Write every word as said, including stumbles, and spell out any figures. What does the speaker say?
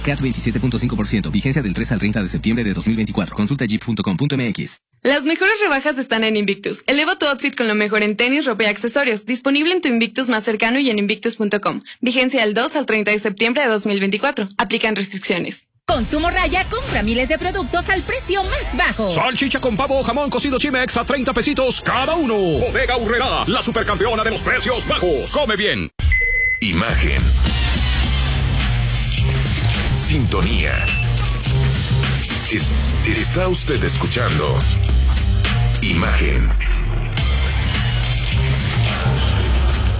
C A T veintisiete punto cinco por ciento. Vigencia del tres al treinta de septiembre de dos mil veinticuatro. Consulta jeep punto com punto m x. Las mejores rebajas están en Invictus. Eleva tu outfit con lo mejor en tenis, ropa y accesorios. Disponible en tu Invictus más cercano y en invictus punto com. Vigencia del dos al treinta de septiembre de dos mil veinticuatro. Aplican restricciones. Consumo Raya, compra miles de productos al precio más bajo. Salchicha con pavo o jamón cocido Chimex a treinta pesitos cada uno. Bodega Aurrerá, la supercampeona de los precios bajos. Come bien. Imagen. Sintonía. Es, está usted escuchando Imagen.